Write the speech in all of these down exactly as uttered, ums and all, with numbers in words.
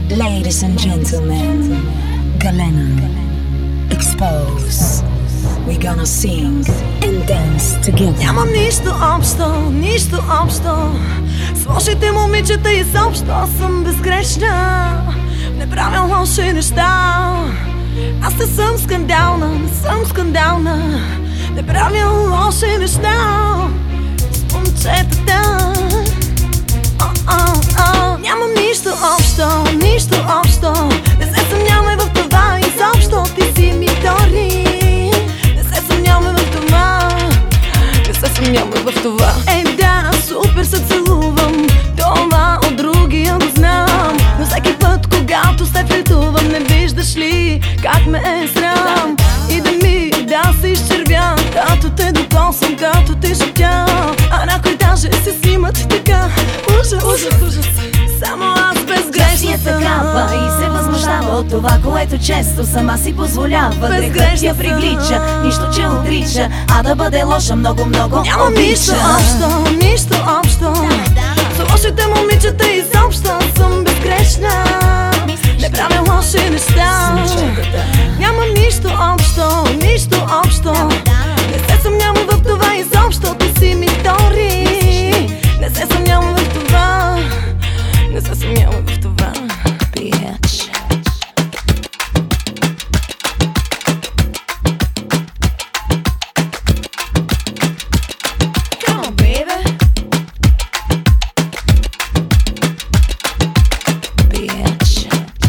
Ladies and gentlemen, Galena, Expose. We're gonna sing and dance together. Нямам нищо общо, нищо общо с лошите момичета и изобщо съм безгрешна. Не правя лоши неща. Аз не съм скандална, не съм скандална. Не правя лоши неща с момчетата. Нямам нищо общо, нищо общо. Не се съмнявай в това изобщо. Ти си ми втори. Не се съмнявай в това. Не се съмнявай в това. Ей да, супер се целувам. Това от другия го знам. Но всеки път, когато се флиртувам, не виждаш ли как ме е срам? И да ми да се изчервя, като те докосвам, като те шепя. А някой даже се снимат така. Ужас, ужас, ужас. Само аз безгрешна си е такава и се възмущава от това, което често сама си позволява. Грехът я привлича, нищо че отрича, а да бъде лоша много, много обича. Нямам нищо общо, нищо общо с лошите момичета изобщо. Съм безгрешна. Не правя лоши неща. Нямам нищо общо, нищо общо. Не се съмнявам в това изобщо. Ти си ми втори. Не се съмнявам в това. Не се съмнявам в това. Bitch. Come on, baby. Bitch.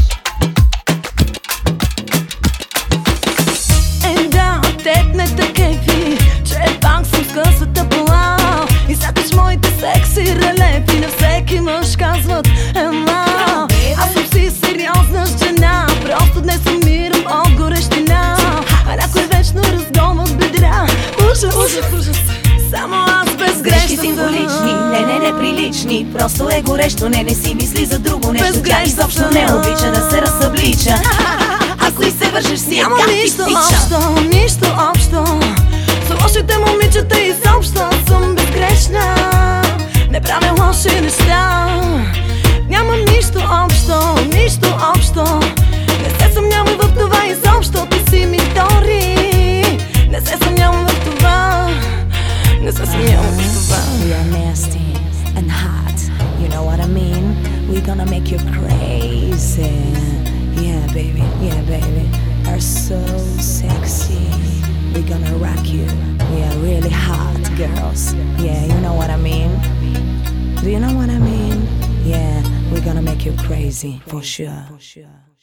Е, да, теб не те кефи, че пак съм с късата пола. И сякаш моите секси релепи на всеки мъж казват ела. Аз съм си сериозна жена, просто днес умирам от горещина. А някой вечно разгонва с бедра. Ужас, ужас, ужас. Само аз Грешки безгрешна символични, не, не, неприлични. Просто е горещо, не, не си мисли за друго нещо. Тя изобщо не обича да се разсъблича. Ако и се вържеш си, Нямам как ти нищо тича. общо, нищо общо с лошите момичета изобщо. Съм безгрешна. Не правя лоши неща. Нямам нищо общо, нищо общо. Не се съмнявай в това изобщо. Ти си ми втори. Не се съмнявам в това. Не се съмнявам в това. We are nasty and hot, you know what I mean? We're gonna make you crazy. Yeah, baby, yeah, baby. Are so sexy. We're gonna rock you. We are really hot girls. Yeah, you know what I mean? Do you know what I mean? Yeah, we're gonna make you crazy for sure. For sure.